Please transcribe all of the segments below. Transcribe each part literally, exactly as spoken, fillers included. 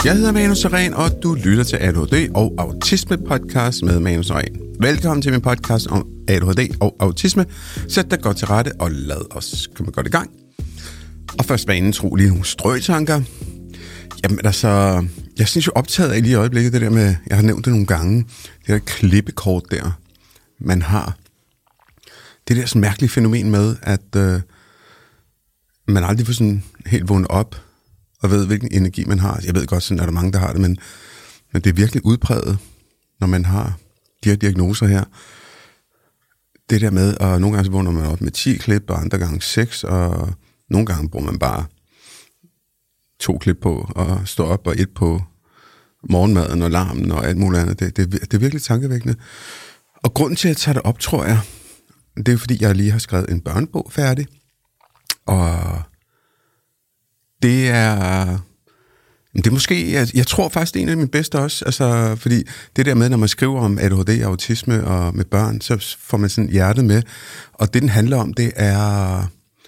Jeg hedder Manu Seren, og du lytter til A D H D og Autisme podcast med Manu Seren. Velkommen til min podcast om A D H D og autisme. Sæt dig godt til rette og lad os komme godt i gang. Og først vanen tro lige nogle strøtanker. Jamen altså, jeg synes jo optaget af lige i øjeblikket det der med, jeg har nævnt det nogle gange, det der klippekort der, man har. Det der sådan mærkelige fænomen med, at øh, man aldrig får sådan helt vågnet op og ved, hvilken energi man har. Jeg ved godt, sådan er der mange, der har det, men, men det er virkelig udpræget, når man har de her diagnoser her. Det der med, og nogle gange så vågner man op med ti klip, og andre gange seks, og nogle gange bruger man bare to klip på, og står op, og et på morgenmaden, og larmen, og alt muligt andet. Det, det, det er virkelig tankevækkende. Og grunden til, at jeg tager det op, tror jeg, det er fordi, jeg lige har skrevet en børnebog færdig, og det er, det er måske, jeg, jeg tror faktisk, det er en af mine bedste også, altså, fordi det der med, når man skriver om A D H D, autisme og med børn, så får man sådan hjertet med, og det, den handler om, det er,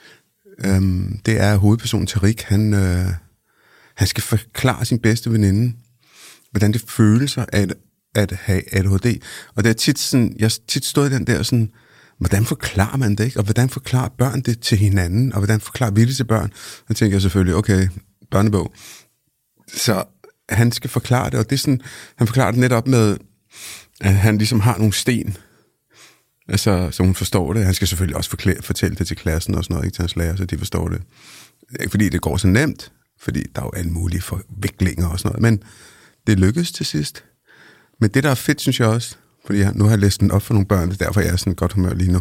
øhm, det er hovedpersonen Tariq, han, øh, han skal forklare sin bedste veninde, hvordan det føles at, at have A D H D, og det er tit sådan, jeg tit stod i den der sådan, hvordan forklarer man det, ikke? Og hvordan forklarer børn det til hinanden? Og hvordan forklarer vi det til børn? Så tænker jeg selvfølgelig, okay, børnebog. Så han skal forklare det, og det er sådan, han forklarer det netop med, at han ligesom har nogle sten, altså, så hun forstår det. Han skal selvfølgelig også forklare, fortælle det til klassen og sådan noget, ikke, til hans lærer, så de forstår det. Ikke fordi det går så nemt, fordi der er jo alle mulige forviklinger og sådan noget, men det lykkes til sidst. Men det, der er fedt, synes jeg også, fordi jeg, nu har jeg læst den op for nogle børn, det er derfor, jeg er sådan godt humør lige nu.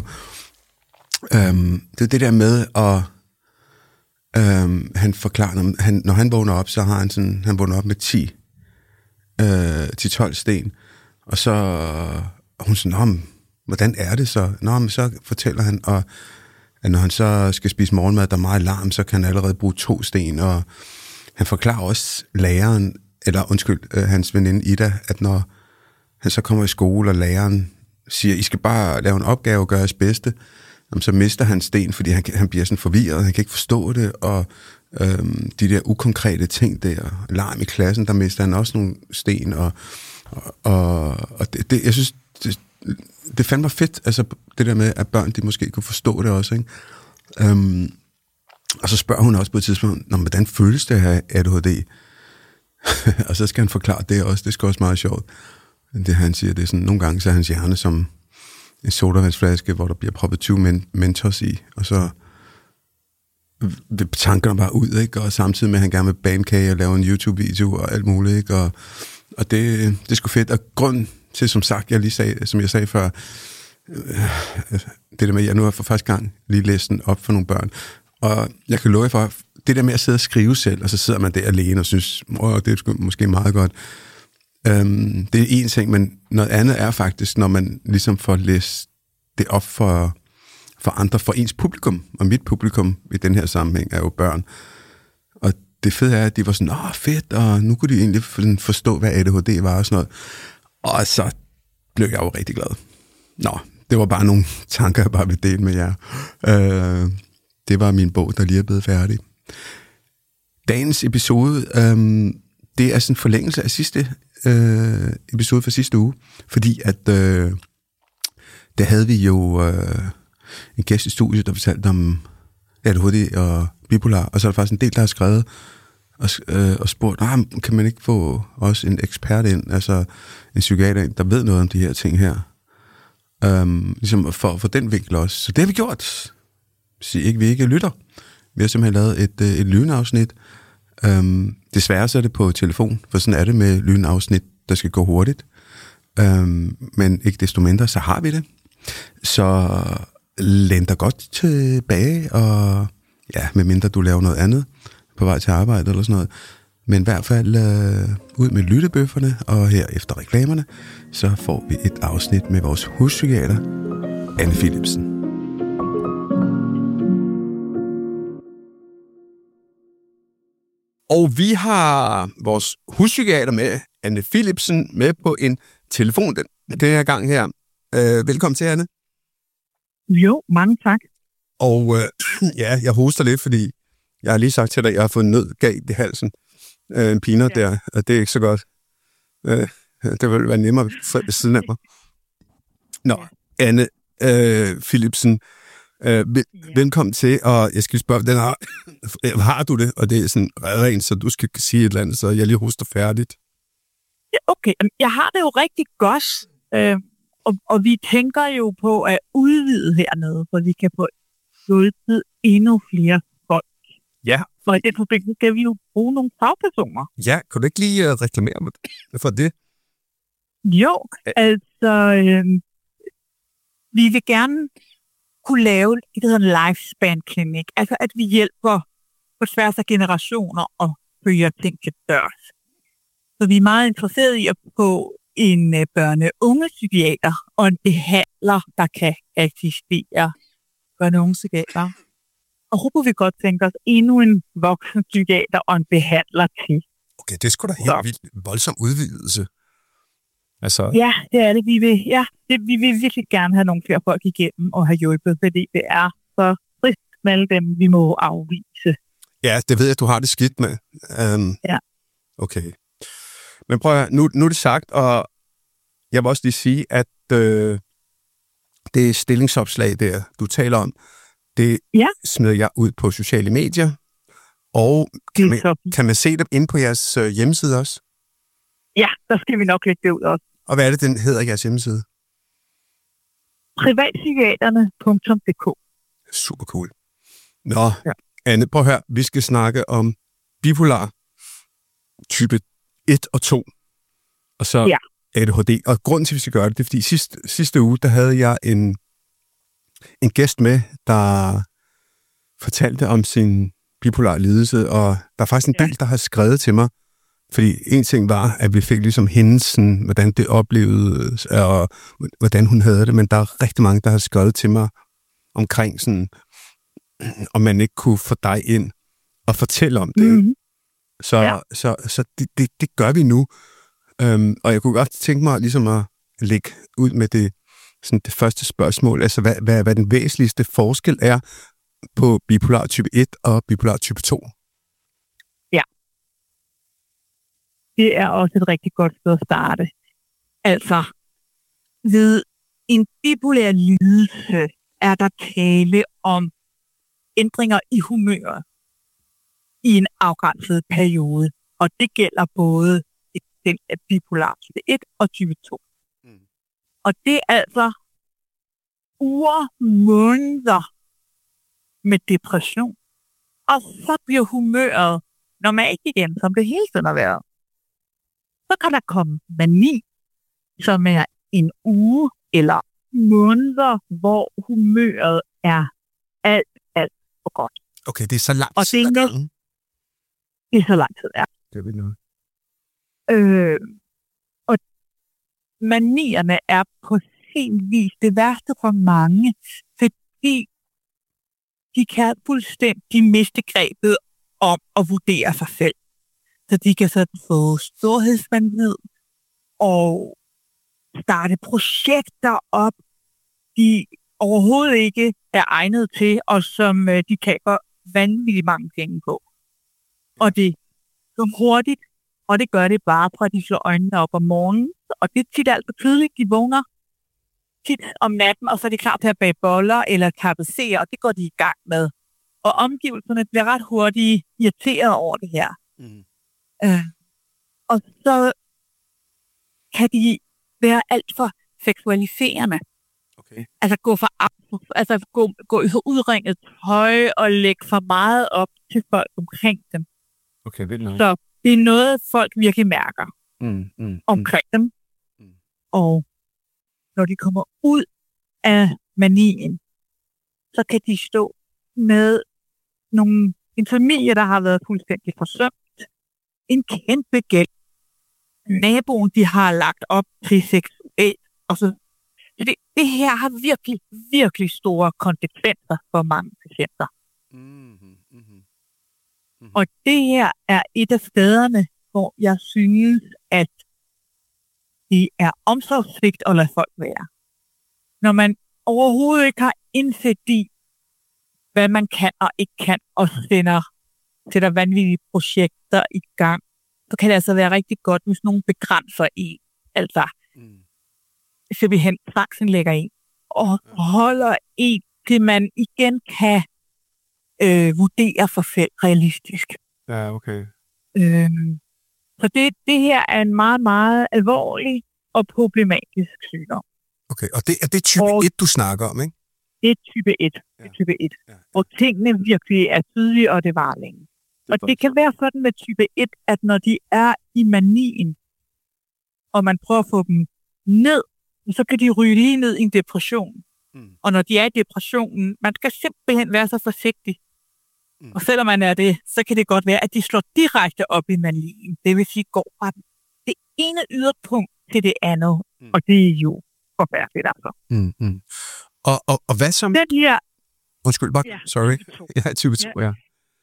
Øhm, det er det der med, at øhm, han forklarer, når han, når han vågner op, så har han sådan, han vågner op med ti til tolv sten, og så og hun sådan, nå, hvordan er det så? Nå, men så fortæller han, og, at når han så skal spise morgenmad, der er meget larm, så kan han allerede bruge to sten, og han forklarer også læreren, eller undskyld, øh, hans veninde Ida, at når han så kommer i skole, og læreren siger, I skal bare lave en opgave og gøre jeres bedste, jamen, så mister han sten, fordi han, han bliver sådan forvirret, han kan ikke forstå det, og øhm, de der ukonkrete ting der, larm i klassen, der mister han også nogle sten, og, og, og det, det, jeg synes, det, det fandt mig fedt, altså det der med, at børn, de måske kunne forstå det også, ikke? Øhm, og så spørger hun også på et tidspunkt, Nå, hvordan føles det at have A D H D? Og så skal han forklare det også, det skal også meget sjovt. Det han siger, det er sådan, nogle gange så er hans hjerne som en sodavandsflaske, hvor der bliver proppet tyve men- mentos i, og så vil tankerne bare ud, ikke? Og samtidig med, at han gerne vil bagekage og lave en YouTube-video og alt muligt, ikke? Og, og det, det er sgu fedt. Og grund til, som sagt, jeg lige sagde, som jeg sagde før, øh, det der med, at jeg nu har for første gang lige læst den op for nogle børn, og jeg kan love jer for, det der med at sidde og skrive selv, og så sidder man der alene og synes, åh, det er måske meget godt. Um, det er en ting, men noget andet er faktisk, når man ligesom får læst det op for, for andre, for ens publikum, og mit publikum i den her sammenhæng er jo børn. Og det fede er, at de var sådan, åh, fedt, og nu kunne de egentlig forstå, hvad A D H D var og sådan noget. Og så blev jeg jo rigtig glad. Nå, det var bare nogle tanker, jeg bare ville dele med jer. Uh, det var min bog, der lige er blevet færdig. Dagens episode, um, det er sådan en forlængelse af sidste øh, episode fra sidste uge, fordi at øh, der havde vi jo øh, en gæst i studiet, der fortalte om A D H D og bipolar, og så er der faktisk en del, der har skrevet og, øh, og spurgt, nah, kan man ikke få også en ekspert ind, altså en psykiater ind, der ved noget om de her ting her, øhm, ligesom for, for den vinkel også. Så det har vi gjort. Sig ikke, vi ikke lytter. Vi har simpelthen lavet et, et lynafsnit. Øhm, desværre så er det på telefon, for sådan er det med lynafsnit, der skal gå hurtigt. Øhm, men ikke desto mindre, så har vi det. Så læn dig godt tilbage, og ja, medmindre du laver noget andet på vej til arbejde eller sådan noget. Men i hvert fald øh, ud med lyttebøfferne, og her efter reklamerne, så får vi et afsnit med vores huspsykiater, Anne Philipsen. Og vi har vores huspsykiater med, Anne Philipsen, med på en telefon den, den her gang her. Øh, velkommen til, Anne. Jo, mange tak. Og øh, ja, jeg hoster lidt, fordi jeg har lige sagt til dig, at jeg har fået nød galt i halsen. øh, en peanut ja. der, og det er ikke så godt. Øh, det vil være nemmere ved siden af mig. Nå, Anne øh, Philipsen, øh, vel, ja. velkommen til, og jeg skal spørge, den har, har du det? Og det er sådan rent, så du skal sige et eller andet, så jeg lige hoster færdigt. Ja, okay, jeg har det jo rigtig godt, øh, og, og vi tænker jo på at udvide hernede, for vi kan få hjulpet endnu flere folk. Ja. For i det forbindelse skal vi jo bruge nogle fagpersoner. Ja, kan du ikke lige uh, reklamere for det? Jo, altså, øh, vi vil gerne kunne lave det, der hedder en lifespan-klinik. Altså, at vi hjælper på tværs af generationer og fører ting til dørs. Så vi er meget interesserede i at få en uh, børne-unge-psykiater og en behandler, der kan eksistere. Børne-unge-psykiater. Og så kunne vi godt tænke os endnu en voksen psykiater og en behandler til. Okay, det skulle da helt vildt voldsom udvidelse. Altså... Ja, det er det. Vi vil, ja, det, vi vil virkelig gerne have nogle flere folk igennem og have hjulpet, fordi det er så trist med alle dem, vi må afvise. Ja, det ved jeg, du har det skidt med. Um, ja. Okay. Men prøv at, nu, nu er det sagt, og jeg vil også lige sige, at øh, det stillingsopslag der, du taler om, det ja. smider jeg ud på sociale medier, og kan man, kan man se dem inde på jeres øh, hjemmeside også? Ja, der skal vi nok lægge det ud også. Og hvad er det, den hedder, jeres hjemmeside? privatpsykiaterne punktum d k. Super cool. Nå, ja. Anne, prøv at høre, vi skal snakke om bipolar type et og to, og så ja. A D H D. Og grunden til, at vi skal gøre det, det er, fordi sidste, sidste uge, der havde jeg en, en gæst med, der fortalte om sin bipolar lidelse, og der er faktisk en ja. del, der har skrevet til mig, fordi en ting var, at vi fik ligesom hendes, sådan, hvordan det oplevede, og hvordan hun havde det, men der er rigtig mange, der har skrevet til mig omkring sådan, om man ikke kunne få dig ind og fortælle om det. Mm-hmm. Så, ja. så, så det, det, det gør vi nu. Øhm, og jeg kunne godt tænke mig ligesom at lægge ud med det, sådan det første spørgsmål, altså hvad, hvad, hvad den væsentligste forskel er på bipolar type et og bipolar type to. Ja. Det er også et rigtig godt sted at starte. Altså, ved en bipolær lidelse er der tale om ændringer i humøret i en afgrænset periode. Og det gælder både den af bipolar type et og type to. Mm. Og det er altså uger, måneder med depression. Og så bliver humøret normalt igen, som det hele tiden har været. Så kan der komme mani, som er en uge eller måneder, hvor humøret er alt, alt for godt. Okay, det er så lang tid ad gangen. Det er så lang tid, ja. Det vil noget. Øh, og manierne er på sin vis det værste for mange, fordi de kan fuldstændig miste grebet om at vurdere sig selv. Så de kan sådan få storhedsvanvid og starte projekter op, de overhovedet ikke er egnet til, og som øh, de taber vanvittigt mange penge på. Og det går hurtigt, og det gør det bare fra, at de slår øjnene op om morgenen. Og det er tit alt for tidligt, de vågner tit om natten, og så er de klar til at bage boller eller tapetsere, og det går de i gang med. Og omgivelserne bliver ret hurtigt irriteret over det her. Mm. Øh, og så kan de være alt for seksualiserende. Okay. Altså gå for altså gå, gå i udringet tøj og lægge for meget op til folk omkring dem. Okay, vildt nok. Så det er noget, folk virkelig mærker mm, mm, omkring mm. dem. Mm. Og når de kommer ud af manien, så kan de stå med nogle, en familie, der har været fuldstændig forsømt. En kæmpe gæld. Naboen, de har lagt op til seksuelt. Og så det, det her har virkelig, virkelig store konsekvenser for mange patienter. Mm-hmm, mm-hmm. Mm-hmm. Og det her er et af stederne, hvor jeg synes, at det er omsorgsvigt at lade folk være. Når man overhovedet ikke har indsigt i, hvad man kan og ikke kan, og sender, sætter vanvittige projekter i gang, så kan det altså være rigtig godt, hvis nogen begrænser en. Altså, mm. simpelthen tvangsindlægger en, og holder en, til man igen kan øh, vurdere for selv realistisk. Ja, okay. Øhm, så det, det her er en meget, meget alvorlig og problematisk sygdom. Okay, og det er det type og et, du snakker om, ikke? Det er type et. Ja. Det er type et. Ja. Hvor tingene virkelig er tydelige, og det var længe. Det og det kan være sådan med type et, at når de er i manien, og man prøver at få dem ned, så kan de ryge lige ned i en depression. Mm. Og når de er i depressionen, man skal simpelthen være så forsigtig. Mm. Og selvom man er det, så kan det godt være, at de slår direkte op i manien. Det vil sige, går fra det ene yderpunkt til det andet. Mm. Og det er jo forfærdeligt, altså. Mm, mm. Og, og, og hvad som... Den her... Undskyld, bare... Ja, sorry. Type to. Ja, type to, ja. ja.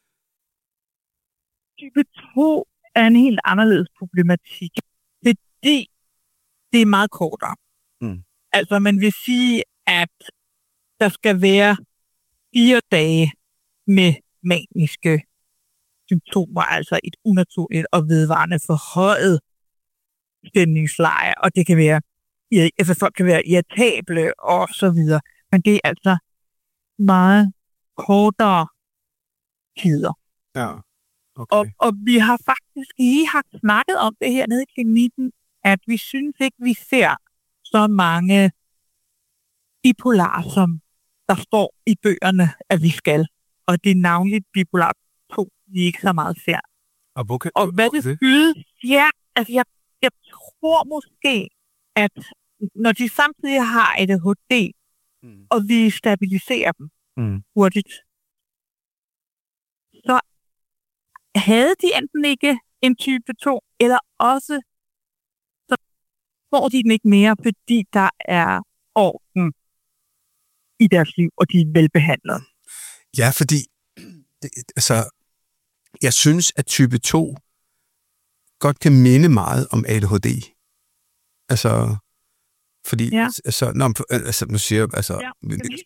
Type to er en helt anderledes problematik. Fordi det er meget kortere. Mm. Altså, man vil sige, at der skal være fire dage med maniske symptomer, altså et unaturligt og vedvarende forhøjet stemningsleje, og det kan være, altså folk kan være irritable og så videre, men det er altså meget kortere tider. Ja, okay. Og, og vi har faktisk lige har snakket om det her nede i klinikken, at vi synes ikke, vi ser så mange bipolar, som der står i bøgerne, at vi skal. Og det er navnligt bipolar to, vi ikke så meget ser. Og, okay. og hvad det skyldes, ja, altså jeg, jeg tror måske, at når de samtidig har A D H D, mm. og vi stabiliserer dem mm. hurtigt, så havde de enten ikke en type to, eller også så får de den ikke mere, fordi der er orden i deres liv, og de er velbehandlet. Ja, fordi det, altså, jeg synes, at type to godt kan minde meget om A D H D. Altså, fordi, ja. altså, når, altså, nu siger jeg, altså, ja,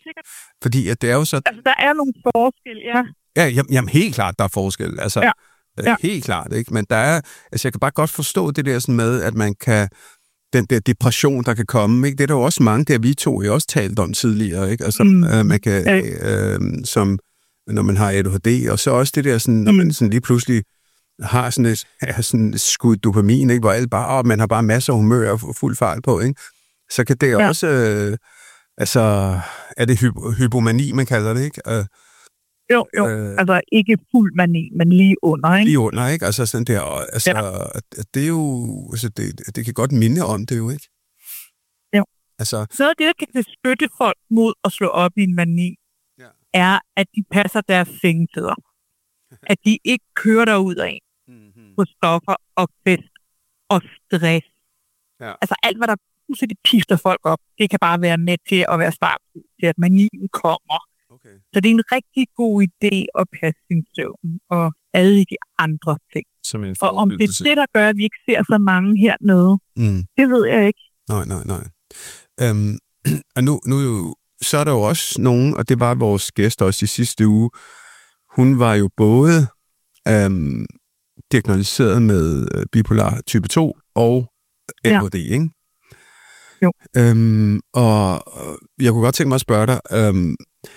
fordi at det er jo så... Altså, der er nogle forskelle, ja. Ja, jamen, helt klart, der er forskel, altså, ja. Ja. helt klart, ikke? Men der er, altså, jeg kan bare godt forstå det der sådan med, at man kan, den der depression, der kan komme, ikke? Det er der jo også mange, der vi to jo også talt om tidligere, ikke? Altså, mm. øh, man kan, ja. øh, som, når man har A D H D, og så også det der sådan, når man sådan lige pludselig har sådan et, ja, sådan et skud dopamin, ikke? Hvor alle bare, åh, man har bare masser af humør og fuld fart på, ikke? Så kan det ja. også, øh, altså, er det hy- hypomani, man kalder det, ikke? Øh, jo, jo, øh, altså ikke fuld mani, men lige under, ikke? Lige under, ikke? Altså sådan der, altså, ja. det er jo, altså, det, det kan godt minde om det jo, ikke? Jo. Altså, så det, der kan beskytte folk mod at slå op i en mani, ja. er, at de passer deres sengetider. At de ikke kører derud af mm-hmm. på stoffer og fest og stress. Ja. Altså alt, hvad der pludselig pister folk op, det kan bare være med til at være start til, at manien kommer. Okay. Så det er en rigtig god idé at passe sin søvn og alle de andre ting. Og om det er det, der gør, at vi ikke ser så mange hernede, mm. det ved jeg ikke. Nej, nej, nej. Øhm, og nu, nu så er der jo også nogen, og det var vores gæst også i sidste uge, hun var jo både øhm, diagnosticeret med bipolar type to og A D H D, ja. ikke? Jo. Øhm, og jeg kunne godt tænke mig at spørge dig, øhm,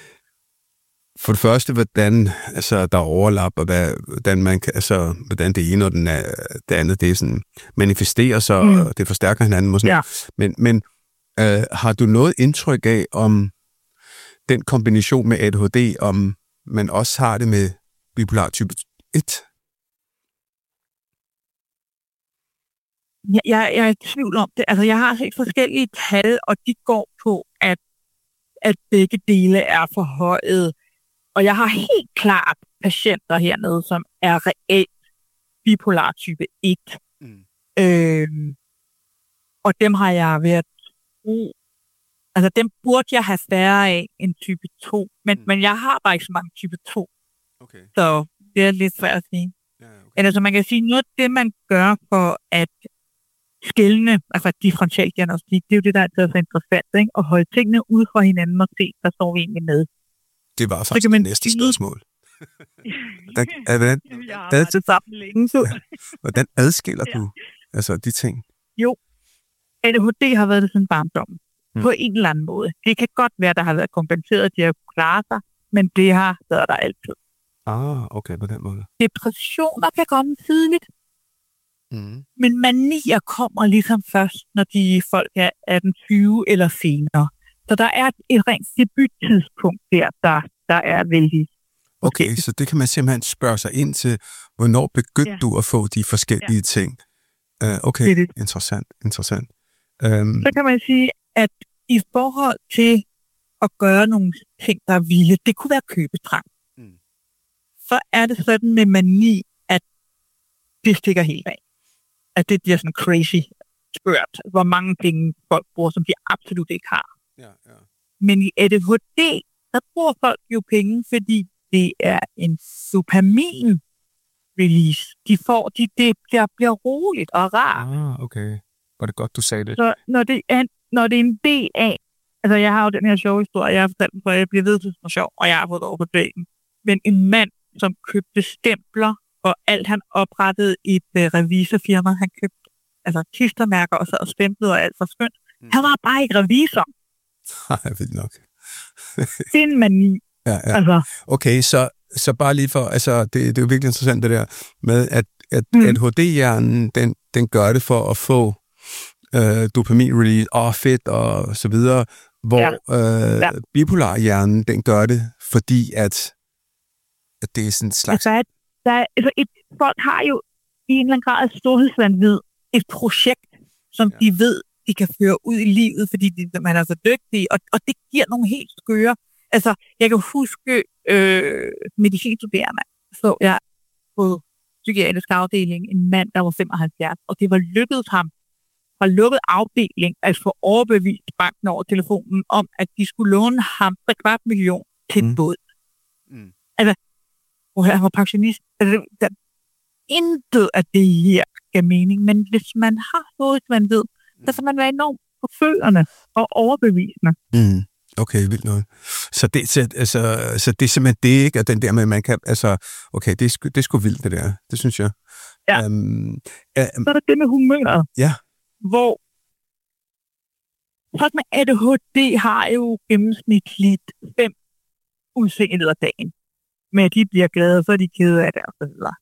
for det første, hvordan altså, der er overlap, og hvad, hvordan, man kan, altså, hvordan det ene og den, det andet det sådan, manifesterer sig, mm. og det forstærker hinanden. Måske. Ja. Men, men øh, har du noget indtryk af, om den kombination med A D H D, om man også har det med bipolar type et? Jeg, jeg, jeg er i tvivl om det. Altså, jeg har set forskellige tal, og de går på, at, at begge dele er forhøjet. Og jeg har helt klart patienter hernede, som er reelt bipolar type et. Mm. Øhm, og dem har jeg været brug. Altså, dem burde jeg have færre af end type to. Men, mm. men jeg har bare ikke så mange type to. Okay. Så det er lidt svært at sige. Ja, okay. Altså, man kan sige, noget af det, man gør for at skelne, altså differentialdiagnostik, det er jo det, der er så interessant, ikke? At holde tingene ud fra hinanden og se, hvad står vi egentlig med. Det var faktisk det næste spørgsmål. hvordan, hvordan, Jeg har arbejdet sammen længe, så. Ja. Hvordan adskiller ja. du altså, de ting? Jo, A D H D har været det siden barndommen. Hmm. På en eller anden måde. Det kan godt være, der har været kompenseret, at de har klaret sig, men det har været der altid. Ah, okay, på den måde. Depressioner kan komme tidligt, mm. men manier kommer ligesom først, når de folk er atten tyve eller senere. Så der er et rent debuttidspunkt der, der, der er vældig. Okay, okay, så det kan man simpelthen spørge sig ind til, hvornår begyndte ja. du at få de forskellige ja. ting? Uh, okay, det det. interessant, interessant. Um, så kan man sige, at i forhold til at gøre nogle ting, der er vilde, det kunne være købetrang. Mm. Så er det sådan med mani, at det stikker helt af. At det bliver sådan crazy skørt, hvor mange penge folk bruger, som de absolut ikke har. Ja, ja. Men i A D H D, der bruger folk jo penge, fordi det er en dopamin-release. De får, de, det bliver, bliver roligt og rart. Ah, okay. Var det godt, du sagde det. Så når det er, når det er en del af, altså jeg har jo den her sjove historie, jeg har fortalt den, for jeg bliver ved til sådan sjov, og jeg har fået over på dagen. Men en mand, som købte stempler, og alt han oprettede i et uh, revisorfirma, han købte altså klistermærker og så og stemplede og alt for skønt. Mm. Han var bare ikke revisor. Nej, jeg ved nok. Det er en mani. Ja, ja. Altså. Okay, så, så bare lige for, altså det, det er jo virkelig interessant det der med, at, at mm. A D H D-hjernen, den, den gør det for at få øh, dopamin-release, og fedt og så videre, hvor ja. Øh, ja. bipolar-hjernen, den gør det, fordi at, at det er sådan en slags... Altså, der er, altså et, folk har jo i en eller anden grad af storhedsvanvid et projekt, som ja. de ved, de kan føre ud i livet, fordi de, man er så dygtig, og, og det giver nogle helt skøre. Altså, jeg kan huske øh, medicinstuderende, så jeg på psykiatrisk afdeling, en mand, der var femoghalvfjerds, og det var lykkedes ham fra lukket afdeling at få overbevist banken over telefonen om, at de skulle låne ham tre kvart million til en mm. båd. Mm. Altså, hvor han var pensionist. Altså, der, intet af det her gav mening, men hvis man har noget, man ved, mm. så skal man være enormt forfølgende og overbevisende. Mm. Okay, vildt noget. Så det, så, altså, så det er simpelthen det, ikke? Og den der med, man kan, altså, okay, det er, sgu, det er sgu vildt, det der. Det synes jeg. Ja. Um, uh, så er der det med humøret. Ja. Hvor folk med A D H D har jo gennemsnitligt fem udseende af dagen. Men de bliver glade, så er de kede af det, og så videre.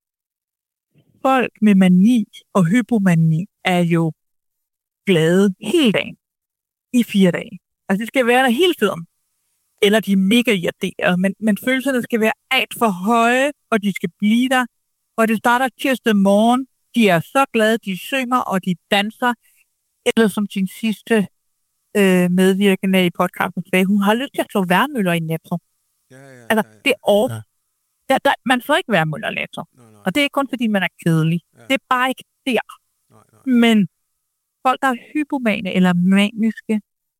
Folk med mani og hypomani er jo glade hele dagen. I fire dage. Altså, det skal være der hele tiden. Eller de er mega irriterede, men, men følelserne skal være alt for høje, og de skal blive der. Og det starter tirsdag morgen. De er så glade, de synger, og de danser. Eller som sin sidste øh, medvirkende i podcasten sagde, hun har lyst til at slå værmøller i Netto. Ja, ja, ja, altså, det er off. Ja. Der, der, man får ikke værmøller i Netto. Nej, nej. Og det er ikke kun fordi, man er kedelig. Ja. Det er bare ikke der. Nej, nej. Men folk, der er hypomane eller maniske,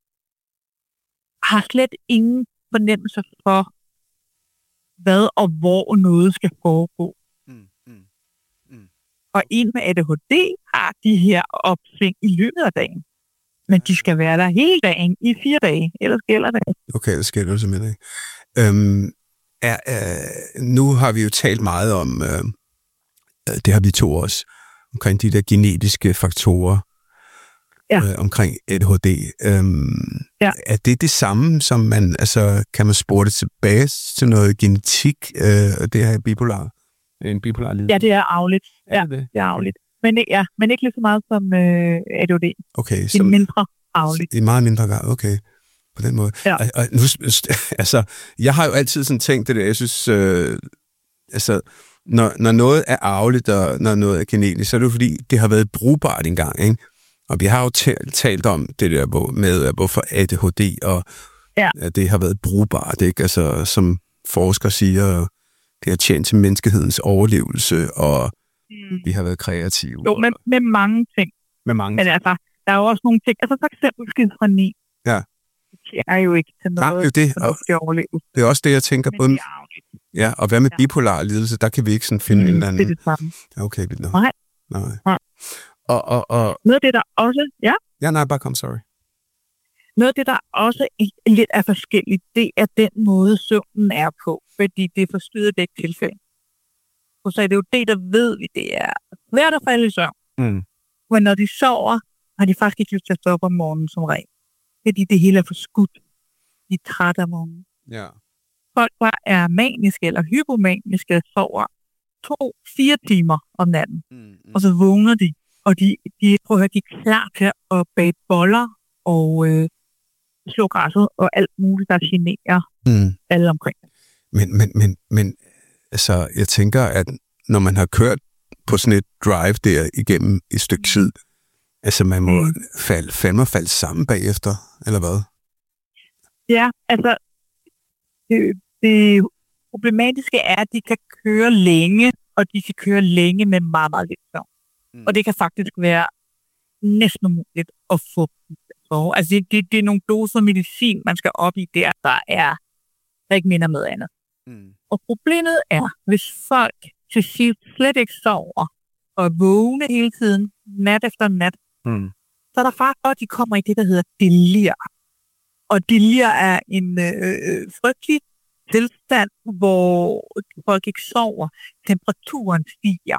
har slet ingen fornemmelse for, hvad og hvor noget skal foregå. Mm, mm, mm. Og en med A D H D har de her opsving i løbet af dagen. Men de skal være der hele dagen i fire dage, ellers gælder det. Okay, det sker det simpelthen ikke. Øhm, er, øh, nu har vi jo talt meget om, øh, det har vi to også, omkring de der genetiske faktorer. Ja. Øh, omkring A D H D. Øhm, ja. Er det det samme, som man, altså, kan man spore det tilbage til noget genetik, øh, det her bipolar? En bipolar lidelse? Ja, det er arveligt. Ja, det, det? det er arveligt. Men, ja, men ikke lige så meget som øh, A D H D. Okay. Det er mindre arveligt. Det er meget mindre arveligt, okay. På den måde. Ja. Og, og nu, altså, jeg har jo altid sådan tænkt det der, jeg synes, øh, altså, når, når noget er arveligt, og når noget er genetisk, så er det jo fordi, det har været brugbart engang, ikke? Og vi har jo talt, talt om det der med, hvorfor A D H D, og ja. at det har været brugbart, ikke? Altså, som forskere siger, det har tjent til menneskehedens overlevelse, og mm. vi har været kreative. Jo, med, med mange ting. Med mange Men ting. altså, der er jo også nogle ting, altså for eksempel skizofreni. Ja. Det er jo ikke til noget, Nej, det, det, og det er også det, jeg tænker på. Ja, og hvad med ja. bipolar lidelse, der kan vi ikke sådan finde mm, en eller anden... det er det samme. Okay, no. Nej. Nej. Nej. Og, og, og... Noget af det, der også... Ja? Ja, nej, bare kom, sorry. noget af det, der også er lidt er forskelligt, det er den måde, søvnen er på, fordi det er forstyrret begge tilfælde. Så er det jo det, der ved vi, det er svært at falde i søvn. Mm. Men når de sover, har de faktisk ikke lyst til at stå op om morgenen som regel. Fordi det hele er for skudt. De er trætte om morgenen. Ja. Folk, der er maniske eller hypomaniske, sover to, fire timer om natten. Mm, mm. Og så vågner de, og de, de, prøver, at de er klar til at bage boller og øh, slå græsset og alt muligt, der generer mm. alle omkring. Men, men, men, men altså, jeg tænker, at når man har kørt på sådan et drive der igennem et stykke tid, altså man må mm. falde, fandme falde sammen bagefter, eller hvad? Ja, altså det, det problematiske er, at de kan køre længe, og de kan køre længe med meget, meget lidt søvn. Mm. Og det kan faktisk være næsten umuligt at få. Altså det, det, det er nogle doser medicin, man skal op i der, der er der ikke minder med andet. Mm. Og problemet er, hvis folk til sidst slet ikke sover og er vågne hele tiden, nat efter nat, mm. så er der faktisk godt, at de kommer i det, der hedder delir. Og delir er en øh, frygtelig tilstand, hvor folk ikke sover, temperaturen stiger.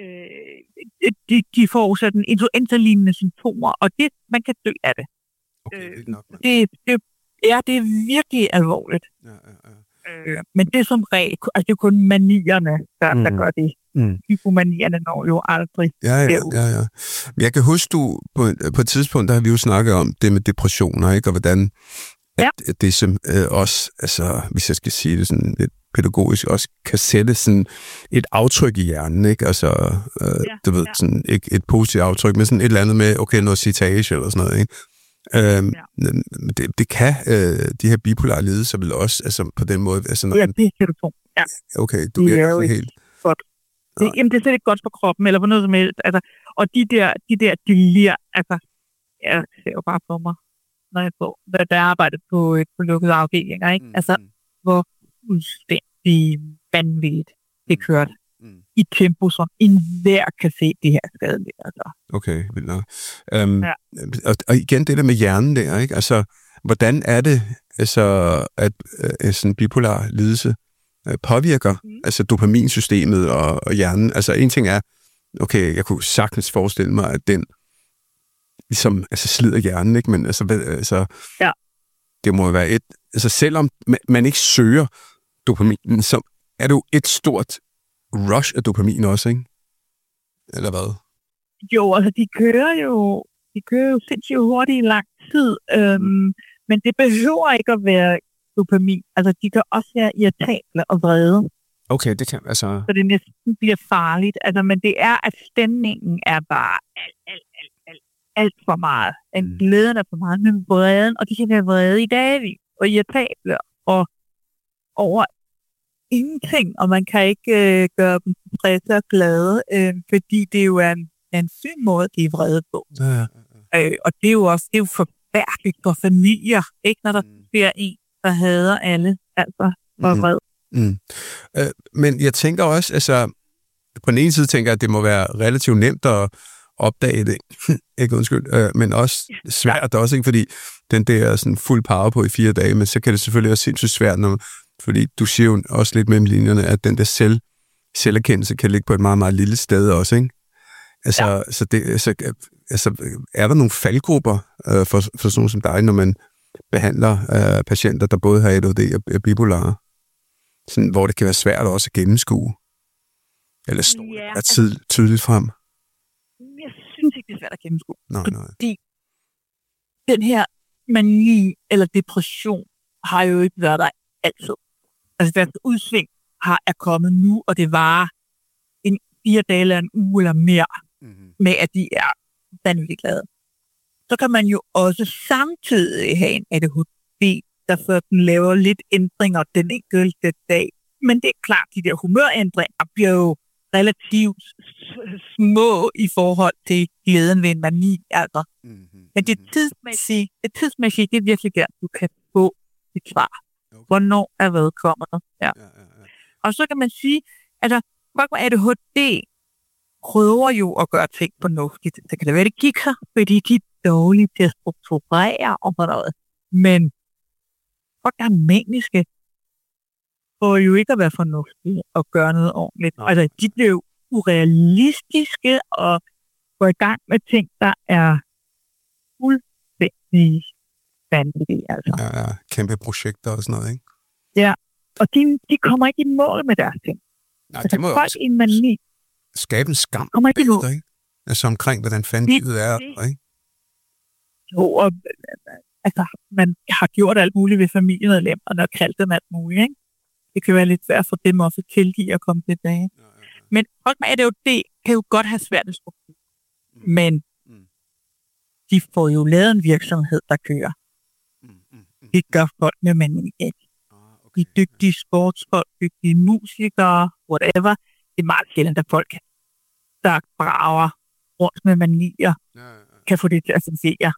Øh, de, de får sådan influenza-lignende symptomer, og det, man kan dø af det. Okay, det, nok, det, det ja, det er virkelig alvorligt. Ja, ja, ja. Øh, men det er som regel, altså det er kun manierne, der, mm. der gør det. Mm. Hypomanierne når jo aldrig. Ja, ja, ja, ja. Jeg kan huske, du på, på et tidspunkt, der har vi jo snakket om det med depressioner, ikke? Og hvordan ja. at det som øh, også, altså hvis jeg skal sige det sådan lidt pædagogisk, også kan sætte sådan et aftryk i hjernen, ikke? Altså, øh, ja, du ved, ja. sådan ikke et positivt aftryk, men sådan et eller andet med, okay, noget citage eller sådan noget, ikke? Øhm, ja. det, det kan øh, de her bipolare lidelser vel også, altså på den måde. Altså, når, ja, det er symptom. Ja. Okay, du det er jo ikke helt godt. Det, jamen, det er slet ikke godt for kroppen, eller på noget som helst. Altså, og de der, de der delir, altså, jeg ser jo bare på mig, når jeg får, der, der arbejder på et på lukkede afdelinger, ikke? Mm. Altså, hvor udstændig vanvittigt det kørt. Mm. I tempo, som enhver kan se det her skadelige. Altså. Okay, vildt nok. Um, ja. og, og igen det der med hjernen der, ikke? Altså, hvordan er det, altså, at uh, sådan bipolar lidelse uh, påvirker mm. altså dopaminsystemet og, og hjernen? Altså, en ting er, okay, jeg kunne sagtens forestille mig, at den ligesom altså, slider hjernen, ikke? Men altså, hvad, altså ja. det må jo være et... Altså, selvom man, man ikke søger dopaminen, så er det jo et stort rush af dopamin også, ikke? Eller hvad? Jo, altså de kører jo, de kører jo sindssygt hurtigt i lang tid, øhm, men det behøver ikke at være dopamin. Altså de kan også være irritable og vrede. Okay, det kan altså... Så det næsten bliver farligt. Altså, men det er, at stemningen er bare alt, alt, alt, alt, alt for meget. En mm. glæden er for meget, men vreden, og de kan være vrede i daglig, og irritable, og over ingenting, og man kan ikke øh, gøre dem tilfredse og glade, øh, fordi det jo er en, en fin måde, de er vrede på. Ja, ja, ja. Øh, og det er jo også det er jo forfærdeligt for familier, ikke, når der mm. bliver en, der hader alle, altså for mm. vred. Mm. Øh, men jeg tænker også, altså, på den ene side tænker jeg, at det må være relativt nemt at opdage det, ikke undskyld, øh, men også svært også, ikke, fordi den der er sådan fuld power på i fire dage, men så kan det selvfølgelig også sindssygt svært, når fordi du siger jo også lidt mellem linjerne, at den der selv, selverkendelse kan ligge på et meget, meget lille sted også, ikke? Altså, ja. så det, altså, altså, er der nogle faldgrupper øh, for, for sådan som dig, når man behandler øh, patienter, der både har A D H D og er bipolare, sådan, hvor det kan være svært også at gennemskue? Eller står ja, det tid, tydeligt frem? Jeg synes ikke, det er svært at gennemskue. Nej, nej. Fordi den her mani eller depression har jo ikke været der altid. Altså deres udsving har, er kommet nu, og det varer en fire dage eller en uge eller mere, mm-hmm. med at de er vanvittigt glade. Så kan man jo også samtidig have en A D H D, der så den laver lidt ændringer den enkelte dag. Men det er klart, de der humørændringer bliver jo relativt små i forhold til glæden ved en mani. Altså. Mm-hmm. Men det tidsmæssige, det tidsmæssige, det er virkelig der, du kan få dit svar. Okay. Hvornår er vedkommende. Ja. Ja, ja, ja. Og så kan man sige, at folk med A D H D prøver jo at gøre ting fornuftigt. Så kan det være, det gik her, fordi de er dårlige til at strukturere og sådan noget. Men folk, der er maniske, får jo ikke at være fornuftige og gøre noget ordentligt. Nej. Altså, de bliver jo urealistiske og går i gang med ting, der er fuldstændig vanvittige. Altså. Ja, ja, kæmpe projekter og sådan noget, ikke? Ja, og de, de kommer ikke i mål med deres ting. Nej, altså, det må jo folk også i en mani skabe en skam kommer ikke i mål. Ikke? Altså omkring, hvordan fanden livet er, ikke? Jo, og altså, man har gjort alt muligt ved familiemedlemmerne og kaldt dem alt muligt, ikke? Det kan være lidt svært for dem også at tilgive at komme tilbage. Ja, ja, ja. Men folk med A D H D kan jo godt have svært ved struktur. Mm. Men mm. de får jo lavet en virksomhed, der kører. Mm, mm, mm, det gør folk med mani. Ah, okay. De dygtige sportsfolk, dygtige musikere, whatever. Det er meget sjældent, at folk, der brager rundt med manier, ja, ja, ja. kan få det til at fungere.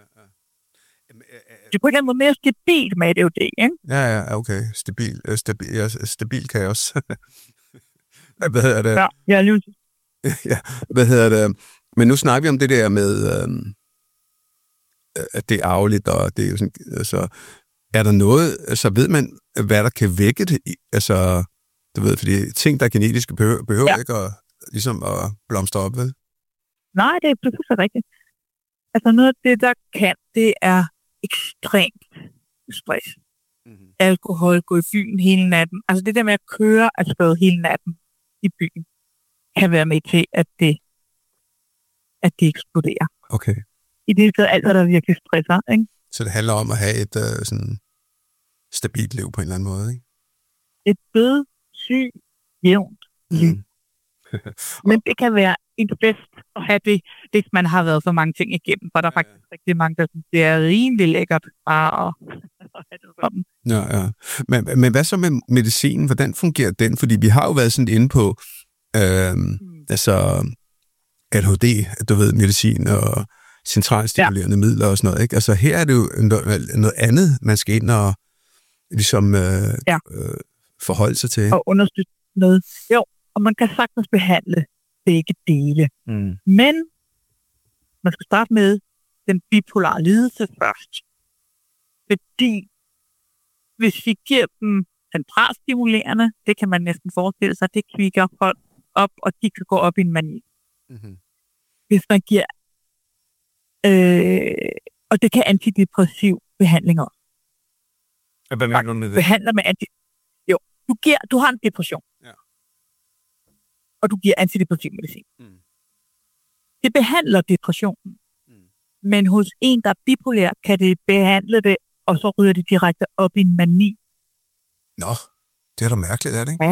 Det er på en eller anden måde mere stabil med A D H D, ikke? Ja, ja, okay. Stabil, stabil, ja, stabil kan jeg også. Hvad hedder det? Ja, jeg er lige... ja, hvad hedder det? Men nu snakker vi om det der med, øhm, at det er arveligt, og det er jo sådan, altså, er der noget, altså ved man, hvad der kan vække det? Altså, du ved, fordi ting, der er genetiske, behøver, behøver ja. ikke at, ligesom at blomstre op, vel? Nej, det er præcis rigtigt. Altså noget af det, der kan, det er ekstremt stress. Mm-hmm. Alkohol, gå i byen hele natten. Altså det der med at køre afsted hele natten i byen, kan være med til, at det, at det eksploderer. Okay. I det hele taget alt, hvad der virkelig stresser, ikke? Så det handler om at have et uh, sådan stabilt liv på en eller anden måde, ikke? Et død, syg, jævnt liv. Mm. Men det kan være en fest at have det, hvis man har været så mange ting igennem, for der er faktisk ja. rigtig mange, der synes, det er rimelig lækkert bare at, at have det sådan. Ja, ja. Men, men hvad så med medicinen? Hvordan fungerer den? Fordi vi har jo været sådan inde på øhm, mm. altså A D H D, du ved, medicin og centralstimulerende ja. midler og sådan noget, ikke? Altså her er det jo noget, noget andet, man skal ind og ligesom øh, ja. øh, forholde sig til. Og understøtte noget. Jo, og man kan sagtens behandle begge dele. Mm. Men man skal starte med den bipolare lidelse først. Fordi hvis vi giver dem centralstimulerende, det kan man næsten forestille sig, det kvikker folk op, og de kan gå op i en mani. Mm-hmm. Hvis man giver øh, og det kan antidepressiv behandling også. Hvad mener du med det? Behandler med anti... Jo, du, giver, du har en depression. Ja. Og du giver antidepressiv medicin. Mm. Det behandler depressionen. Mm. Men hos en, der er bipolær, kan det behandle det, og så ryger det direkte op i en mani. Nå, det er da mærkeligt, er det ikke? Ja.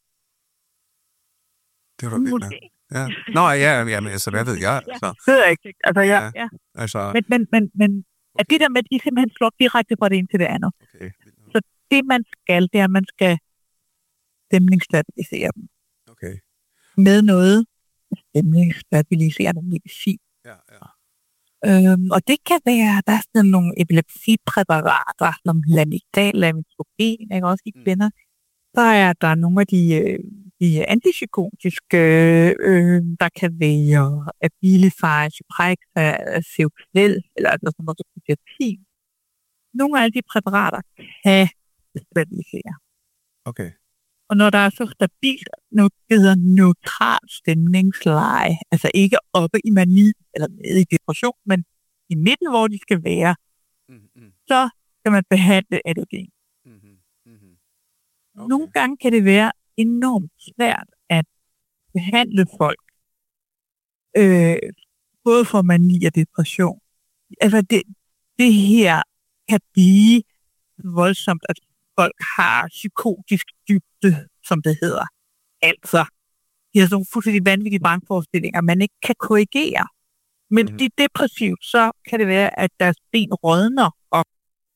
Det er da mærkeligt. Ja. Nå, ja, ja, men altså, hvad ved jeg? Altså. Det ved jeg ikke. Altså, ja, ja. ja. Altså. Men, men, men, men okay. At det der med, at de simpelthen slår direkte fra det ene til det andet. Okay. Så det, man skal, det er, at man skal stemningsstabilisere dem. Okay. Med noget stemningsstabiliserende medicin. Ja, ja. Øhm, og det kan være, der er sådan nogle epilepsipræparater, som Lamictal, Lamictal, ikke også i kvinder. Mm. Så er der nogle af de, de antipsykotiske, øh, der kan være Abilify, Zyprexa, Seroquel, eller altså sådan noget, der kan nogle af de præparater kan stabilisere. Okay. Og når der er så stabilt, noget det hedder neutral stemningsleje, altså ikke oppe i mani eller nede i depression, men i midten, hvor de skal være, mm-hmm. så kan man behandle A D H D. Mm-hmm. Mm-hmm. Okay. Nogle gange kan det være enormt svært at behandle folk, øh, både for mani og depression. Altså det, det her kan blive voldsomt, at folk har psykotisk dybde, som det hedder. Altså, de har sådan nogle fuldstændig vanvittige vrangforestillinger, man ikke kan korrigere. Men mm. de er depressivt, så kan det være, at deres ben rådner op.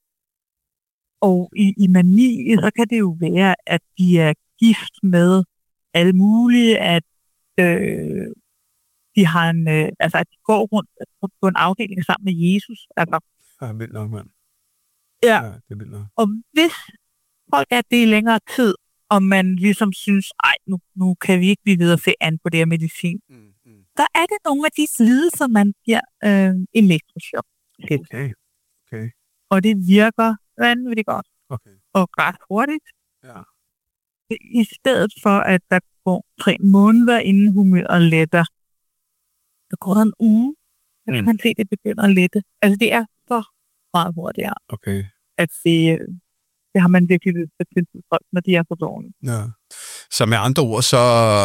Og i, i mani, så kan det jo være, at de er gift med alle mulige, at øh, de har en, øh, altså at de går rundt på en afdeling sammen med Jesus. Altså. Ja, vildt nok, mand. Ja, ja, det er vildt nok. Og hvis folk er det i længere tid, og man ligesom synes, ej, nu, nu kan vi ikke blive ved at se an på det her medicin, mm, mm. der er det nogle af de lidelser, man giver øh, elektrochok til. Okay, okay. og det virker vanvittigt godt. Okay. Og ret hurtigt. Ja. I stedet for, at der går tre måneder, inden humøret letter. Der går en uge, så kan mm. man se, at det begynder at lette. Altså, det er så meget hurtigere. Okay. At det, det har man virkelig lyst til, når de er så dårlige. Ja. Så med andre ord, så,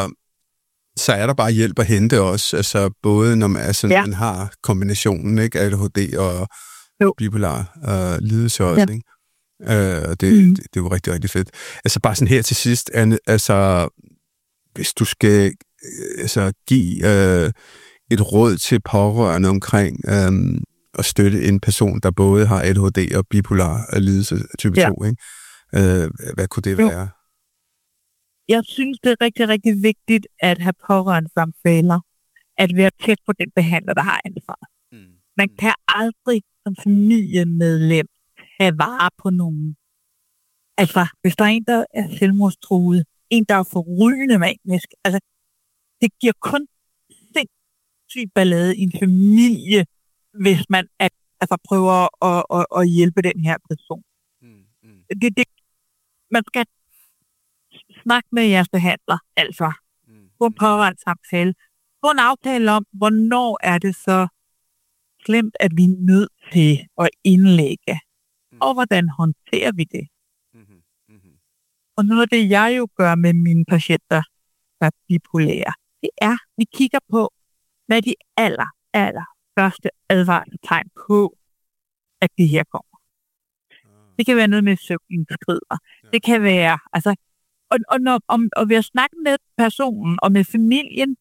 så er der bare hjælp at hente også. Altså, både når man, altså, ja. man har kombinationen, ikke? A D H D og jo. bipolar øh, lidelse også, ja. ikke? Øh, og det, mm. det, det er jo rigtig, rigtig fedt. Altså bare sådan her til sidst, Anne, altså hvis du skal øh, altså, give øh, et råd til pårørende omkring øh, at støtte en person, der både har A D H D og bipolar lidelse type ja. to, ikke? Øh, hvad kunne det være? Jeg synes, det er rigtig, rigtig vigtigt at have pårørende samtaler, at være tæt på den behandler, der har ansvar. Mm. Man kan aldrig som familiemedlem have vare på nogen. Altså, hvis der er en, der er selvmordstruet, en, der er forrygende manisk, altså, det giver kun sindssygt ballade i en familie, hvis man at, altså, prøver at, at, at hjælpe den her person. Mm, mm. Det, det, man skal snakke med jeres behandler, altså. Mm, få en pårørende samtale. Få en aftale om, hvornår er det så slemt, at vi er nødt til at indlægge. Og hvordan håndterer vi det? Mm-hmm. Mm-hmm. Og noget af det, jeg jo gør med mine patienter, der er bipolære, det er, at vi kigger på, hvad de aller, aller første advarselstegn på, at det her kommer. Ah. Det kan være noget med søvnen skrider. Ja. Det kan være, altså, og, og, når, om, og ved at snakke med personen og med familien,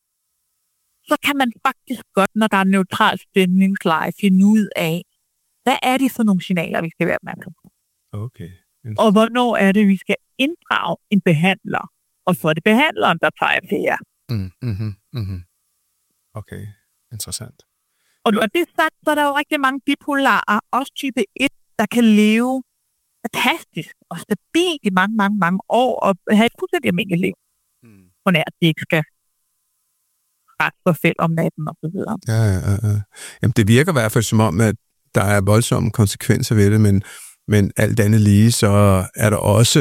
så kan man faktisk godt, når der er neutral stemningsleje, finde ud af, hvad er det for nogle signaler, vi skal være opmærksom på? Okay. Og hvornår er det, vi skal inddrage en behandler? Og så er det behandleren, der tager affære. Mm, mm-hmm, mm-hmm. Okay, interessant. Og når det er sagt, så er der jo rigtig mange bipolare, også type et, der kan leve fantastisk og stabilt i mange, mange, mange år, og have et fuldstændig almindeligt liv. Mm. For nær, at de ikke skal rette for fæld om natten og så videre. Ja, ja, ja. Jamen, det virker i hvert fald som om, at der er voldsomme konsekvenser ved det, men, men alt andet lige, så er der også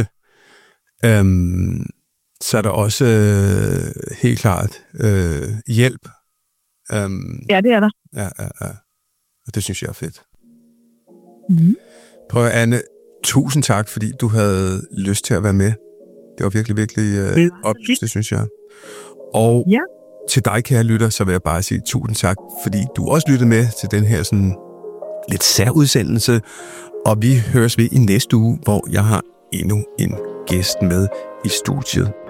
øhm, så er der også øh, helt klart øh, hjælp. Øhm, ja, det er der. Ja, ja, ja. Og det synes jeg er fedt. Mm-hmm. Prøv, Anne, tusind tak, fordi du havde lyst til at være med. Det var virkelig, virkelig øh, oplyst, det synes jeg. Og ja. Til dig, kære lytter, så vil jeg bare sige tusind tak, fordi du også lyttede med til den her sådan lidt særudsendelse, og vi høres ved i næste uge, hvor jeg har endnu en gæst med i studiet.